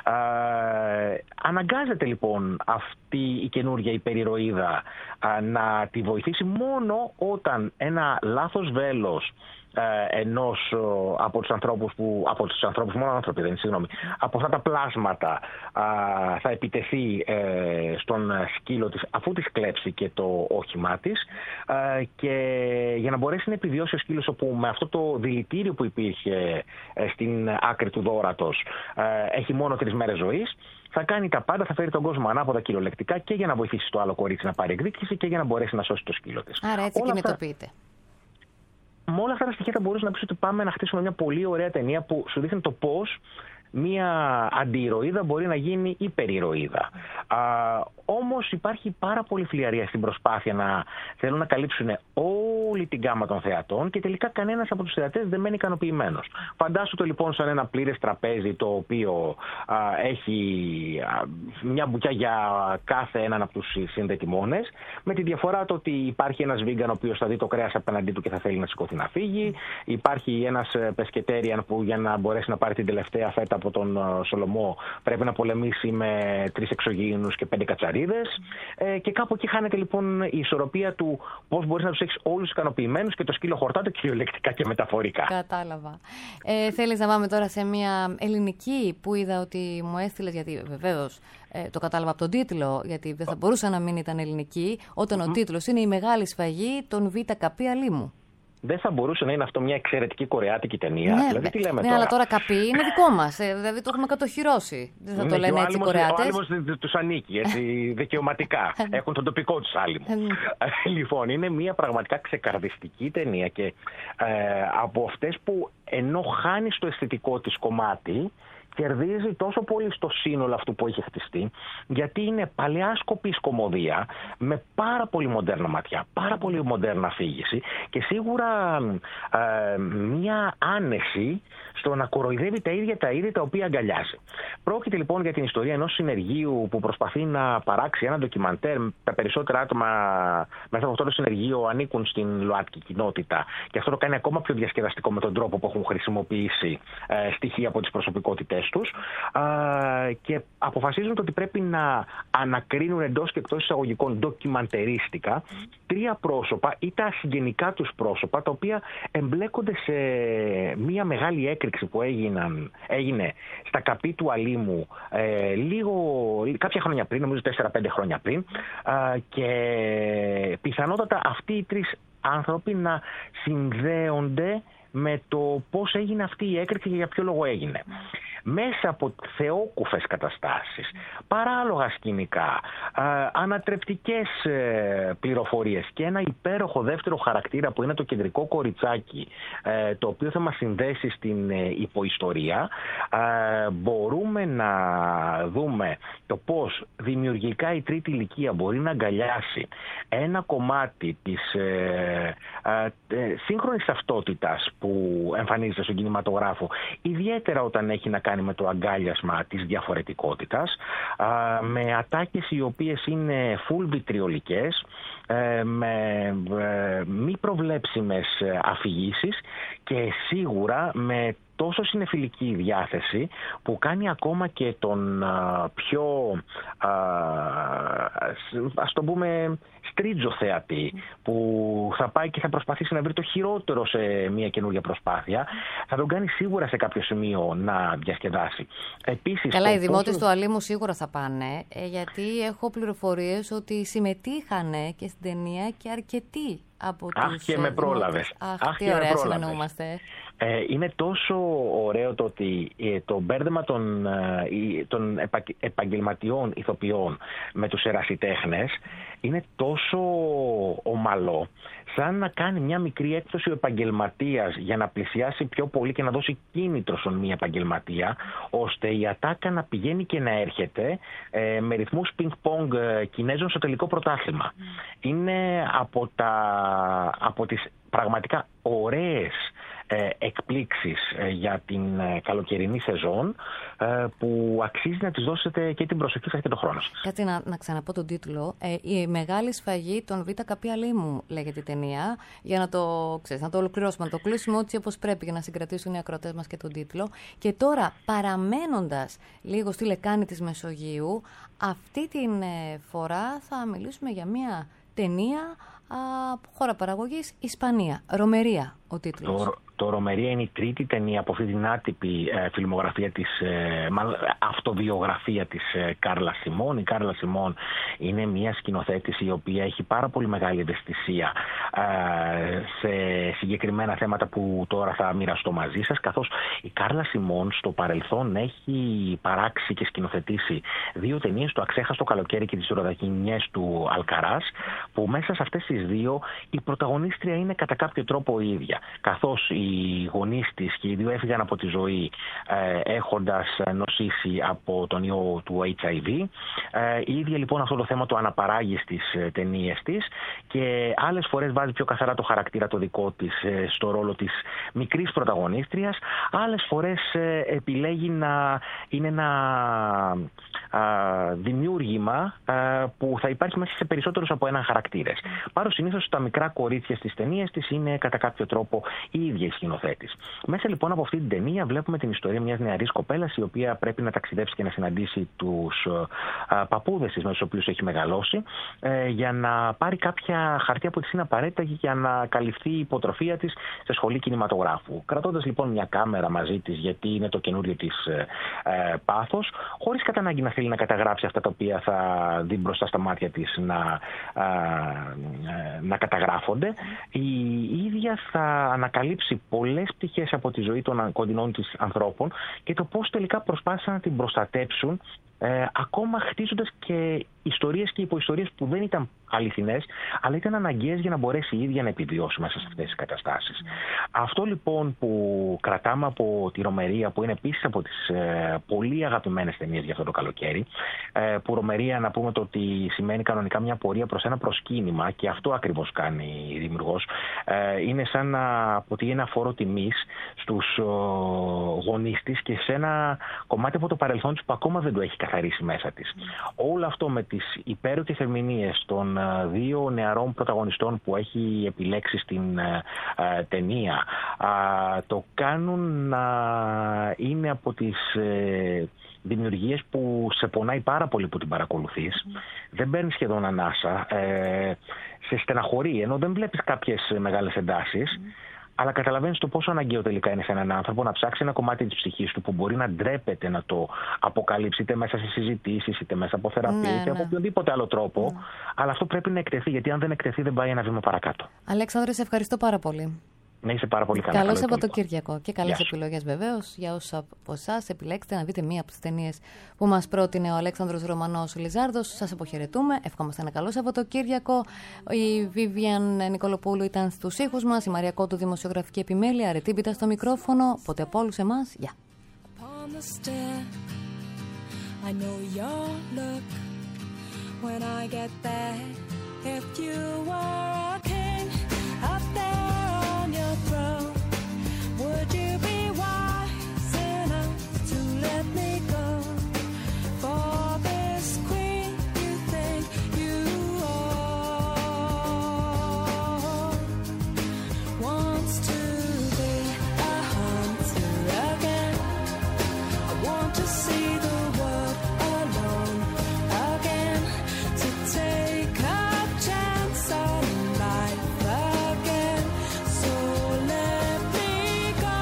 Ε, αναγκάζεται λοιπόν αυτή η καινούργια υπερηρωίδα ε, να τη βοηθήσει μόνο όταν ένα λάθος βέλος ε, ενός ε, από τους ανθρώπους που, από τους ανθρώπους, μόνο άνθρωποι δεν είναι, συγγνώμη, από αυτά τα πλάσματα ε, θα επιτεθεί ε, στον σκύλο της αφού της κλέψει και το όχημά της, ε, και για να μπορέσει να επιβιώσει ο σκύλος, όπου με αυτό το δηλητήριο που υπήρχε ε, στην άκρη του δώρατος ε, έχει μόνο τρεις μέρες ζωής, θα κάνει τα πάντα, θα φέρει τον κόσμο ανάποδα κυριολεκτικά και για να βοηθήσει το άλλο κορίτσι να πάρει εκδίκηση και για να μπορέσει να σώσει το σκύλο της. Άρα έτσι Όλα κινητοποιείται. Αυτά... Με όλα αυτά τα στοιχεία θα μπορούσε να πει ότι πάμε να χτίσουμε μια πολύ ωραία ταινία που σου δείχνει το πώς μια αντιηρωίδα μπορεί να γίνει υπερηρωίδα. Α, όμως υπάρχει πάρα πολύ φλιαρία στην προσπάθεια να θέλουν να καλύψουν όλη την γκάμα των θεατών και τελικά κανένας από τους θεατές δεν μένει ικανοποιημένος. Φαντάσου το λοιπόν σαν ένα πλήρες τραπέζι το οποίο α, έχει α, μια μπουκιά για κάθε έναν από τους συνδετημόνες, με τη διαφορά το ότι υπάρχει ένας βίγκαν ο οποίος θα δει το κρέας απέναντί του και θα θέλει να σηκωθεί να φύγει. Υπάρχει ένας πεσκετέριαν που για να μπορέσει να πάρει την τελευταία φέτα από τον Σολομό πρέπει να πολεμήσει με τρεις εξωγήινους και πέντε κατσαρίδες, ε, και κάπου εκεί χάνεται λοιπόν η ισορροπία του πώς μπορείς να τους έχεις όλους ικανοποιημένους και το σκύλο χορτάται κυριολεκτικά και μεταφορικά. Κατάλαβα. Ε, θέλεις να πάμε τώρα σε μια ελληνική που είδα ότι μου έστειλες, γιατί βεβαίως ε, το κατάλαβα από τον τίτλο, γιατί δεν θα μπορούσε να μην ήταν ελληνική, όταν mm-hmm. ο τίτλος είναι «Η μεγάλη σφαγή των Β' Καπή Αλήμου». Δεν θα μπορούσε να είναι αυτό μια εξαιρετική κορεάτικη ταινία? Ναι, δηλαδή, τι λέμε ναι, τώρα. αλλά τώρα Καπή είναι δικό μας. Ε, δηλαδή το έχουμε κατοχυρώσει. Δεν θα ναι, το λένε έτσι οι Κορεάτες. Ο άλυμος τους ανήκει έτσι, δικαιωματικά. Έχουν τον τοπικό τους άλυμο. Λοιπόν, είναι μια πραγματικά ξεκαρδιστική ταινία και ε, από αυτές που ενώ χάνει στο αισθητικό της κομμάτι, κερδίζει τόσο πολύ στο σύνολο αυτού που έχει χτιστεί, γιατί είναι παλαιάσκοπη κομμωδία με πάρα πολύ μοντέρνα ματιά, πάρα πολύ μοντέρνα αφήγηση και σίγουρα ε, μια άνεση στο να κοροϊδεύει τα ίδια τα ίδια τα οποία αγκαλιάζει. Πρόκειται λοιπόν για την ιστορία ενός συνεργείου που προσπαθεί να παράξει ένα ντοκιμαντέρ. Τα περισσότερα άτομα μέσα από αυτό το συνεργείο ανήκουν στην ΛΟΑΤΚΙ κοινότητα και αυτό το κάνει ακόμα πιο διασκεδαστικό με τον τρόπο που έχουν χρησιμοποιήσει ε, στοιχεία από τις προσωπικότητές τους, ε, και αποφασίζουν ότι πρέπει να ανακρίνουν εντός και εκτός εισαγωγικών ντοκιμαντερίστικα τρία πρόσωπα ή τα συγγενικά τους πρόσωπα, τα οποία εμπλέκονται σε μια μεγάλη έκρηξη που έγιναν, έγινε στα Καπή του Αλήμου ε, λίγο, κάποια χρόνια πριν, νομίζω τέσσερα πέντε χρόνια πριν, ε, και πιθανότατα αυτοί οι τρεις άνθρωποι να συνδέονται με το πώς έγινε αυτή η έκρηξη και για ποιο λόγο έγινε. Μέσα από θεόκουφες καταστάσεις, παράλογα σκηνικά, ε, ανατρεπτικές ε, πληροφορίες και ένα υπέροχο δεύτερο χαρακτήρα που είναι το κεντρικό κοριτσάκι, ε, το οποίο θα μας συνδέσει στην ε, υποϊστορία, ε, μπορούμε να δούμε το πώς δημιουργικά η τρίτη ηλικία μπορεί να αγκαλιάσει ένα κομμάτι της ε, ε, ε, σύγχρονης ταυτότητας που εμφανίζεται στον κινηματογράφο, ιδιαίτερα όταν έχει να κάνει με το αγκάλιασμα της διαφορετικότητας, α, με ατάκες οι οποίες είναι full βιτριολικές, ε, με ε, μη προβλέψιμες αφηγήσεις και σίγουρα με τόσο συνεφιλική διάθεση που κάνει ακόμα και τον α, πιο α, ας το πούμε στρίτζο θεατή που θα πάει και θα προσπαθήσει να βρει το χειρότερο σε μια καινούργια προσπάθεια, θα τον κάνει σίγουρα σε κάποιο σημείο να διασκεδάσει. Επίσης, καλά, οι δημότες πόσο... του Αλήμου σίγουρα θα πάνε, ε, γιατί έχω πληροφορίες ότι συμμετείχανε και στην ταινία και αρκετοί από Αχ, τους και με πρόλαβες. Αχ, Αχ, τι και ωραία με συνεννοούμαστε. Ε, είναι τόσο ωραίο το ότι ε, το μπέρδεμα των, ε, των επα, επαγγελματιών ηθοποιών με τους ερασιτέχνες είναι τόσο ομαλό, σαν να κάνει μια μικρή έκπτωση ο επαγγελματίας για να πλησιάσει πιο πολύ και να δώσει κίνητρο στον μη επαγγελματία, ώστε η ατάκα να πηγαίνει και να έρχεται ε, με ρυθμούς πινκ-πονγκ ε, Κινέζων στο τελικό πρωτάθλημα. Mm. Είναι από, τα, από τις πραγματικά ωραίες ε, εκπλήξεις ε, για την ε, καλοκαιρινή σεζόν ε, που αξίζει να τις δώσετε και την προσοχή σας και τον χρόνο σας. Κάτσε να, να ξαναπώ τον τίτλο. Ε, η μεγάλη σφαγή των Β' Καπιαλίμου λέγεται η ταινία. Για να το, ξέρεις, να το ολοκληρώσουμε, να το κλείσουμε έτσι όπως πρέπει για να συγκρατήσουν οι ακροατές μας και τον τίτλο. Και τώρα, παραμένοντας λίγο στη λεκάνη της Μεσογείου, αυτή την ε, φορά θα μιλήσουμε για μια ταινία α, χώρα παραγωγής Ισπανία. Ρομερία ο τίτλος. Το, το Ρομερία είναι η τρίτη ταινία από αυτή την άτυπη ε, φιλμογραφία της, ε, αυτοβιογραφία της ε, Κάρλα Σιμών. Η Κάρλα Σιμών είναι μια σκηνοθέτηση η οποία έχει πάρα πολύ μεγάλη ευαισθησία ε, σε συγκεκριμένα θέματα που τώρα θα μοιραστώ μαζί σας, καθώς η Κάρλα Σιμών στο παρελθόν έχει παράξει και σκηνοθετήσει δύο ταινίες, το Αξέχαστο καλοκαίρι και τις Ροδακινιές του Αλκαράς, που μέσα σε αυτές τις δύο η πρωταγωνίστρια είναι κατά κάποιο τρόπο η ίδια. Καθώς οι γονείς της και οι δύο έφυγαν από τη ζωή ε, έχοντας νοσήσει από τον ιό του έιτς άι βι. Ε, η ίδια λοιπόν αυτό το θέμα το αναπαράγει στις ε, ταινίες της και άλλες φορές βάζει πιο καθαρά το χαρακτήρα το δικό της ε, στο ρόλο της μικρής πρωταγωνίστριας. Άλλες φορές ε, επιλέγει να είναι ένα ε, δημιούργημα ε, που θα υπάρχει μέσα σε περισσότερους από έναν χαρακτήρες. Πάρω συνήθως τα μικρά κορίτσια στις ταινίες της είναι κατά κάποιο τρόπο η ίδια η σκηνοθέτης. Μέσα λοιπόν από αυτή την ταινία βλέπουμε την ιστορία μιας νεαρής κοπέλας η οποία πρέπει να ταξιδέψει και να συναντήσει τους α, παππούδες της με τους οποίους έχει μεγαλώσει ε, για να πάρει κάποια χαρτιά που της είναι απαραίτητα για να καλυφθεί η υποτροφία της σε σχολή κινηματογράφου. Κρατώντας λοιπόν μια κάμερα μαζί της, γιατί είναι το καινούριο της ε, ε, πάθος, χωρίς κατά ανάγκη να θέλει να καταγράψει αυτά τα οποία θα δει μπροστά στα μάτια της να, α, να καταγράφονται, η, η ίδια θα ανακαλύψει πολλές πτυχές από τη ζωή των κοντινών της ανθρώπων και το πώς τελικά προσπάθησαν να την προστατέψουν, ε, ακόμα χτίζοντας και ιστορίες και υποϊστορίες που δεν ήταν αληθινές, αλλά ήταν αναγκαίες για να μπορέσει η ίδια να επιβιώσει μέσα σε αυτές τις καταστάσεις. Mm. Αυτό λοιπόν που κρατάμε από τη Ρομερία, που είναι επίσης από τις ε, πολύ αγαπημένες ταινίες για αυτό το καλοκαίρι, ε, που Ρομερία να πούμε το ότι σημαίνει κανονικά μια πορεία προς ένα προσκύνημα και αυτό ακριβώς κάνει η δημιουργός, ε, είναι σαν να αποτελεί ένα φόρο τιμής στους ε, γονείς της και σε ένα κομμάτι από το παρελθόν της που ακόμα δεν το έχει καθαρίσει μέσα της. Mm. Όλο αυτό με τις υπέροχες ερμηνείες των δύο νεαρών πρωταγωνιστών που έχει επιλέξει στην ε, ε, ταινία ε, το κάνουν να είναι από τις ε, δημιουργίες που σε πονάει πάρα πολύ που την παρακολουθείς. Mm. Δεν παίρνει σχεδόν ανάσα, ε, σε στεναχωρεί, ενώ δεν βλέπεις κάποιες μεγάλες εντάσεις. Mm. Αλλά καταλαβαίνεις το πόσο αναγκαίο τελικά είναι σε έναν άνθρωπο να ψάξει ένα κομμάτι της ψυχής του που μπορεί να ντρέπεται να το αποκαλύψει είτε μέσα σε συζητήσεις, είτε μέσα από θεραπεία, ναι, είτε ναι. από οποιοδήποτε άλλο τρόπο. Ναι. Αλλά αυτό πρέπει να εκτεθεί, γιατί αν δεν εκτεθεί δεν πάει ένα βήμα παρακάτω. Αλέξανδρε, σε ευχαριστώ πάρα πολύ. Να είσαι πάρα πολύ καλά. Καλό Σαββατοκύριακο και καλές επιλογές βεβαίως για όσους από εσάς επιλέξετε να δείτε μία από τις ταινίες που μας πρότεινε ο Αλέξανδρος Ρωμανός Λιζάρδος. Σας αποχαιρετούμε. Ευχόμαστε ένα καλό Σαββατοκύριακο. Η Βίβιαν Νικολοπούλου ήταν στους ήχους μας, η Μαρία Κότου δημοσιογραφική επιμέλεια, Αρετή Μπίτα στο μικρόφωνο. Ποτέ από όλους εμάς. Γεια. Would you be wise enough to let me go for this queen you think you are? Wants to be a hunter again. I want to see the world alone again, to take a chance on life again. So let me go.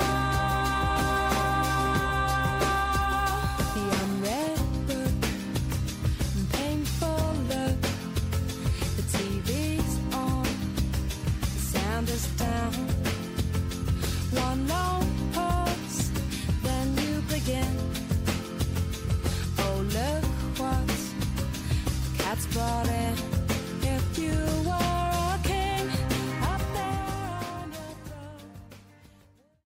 The unread book and painful look. The T V's on, the sound is down. One long pause, then you begin. Oh, look what the cat's brought in.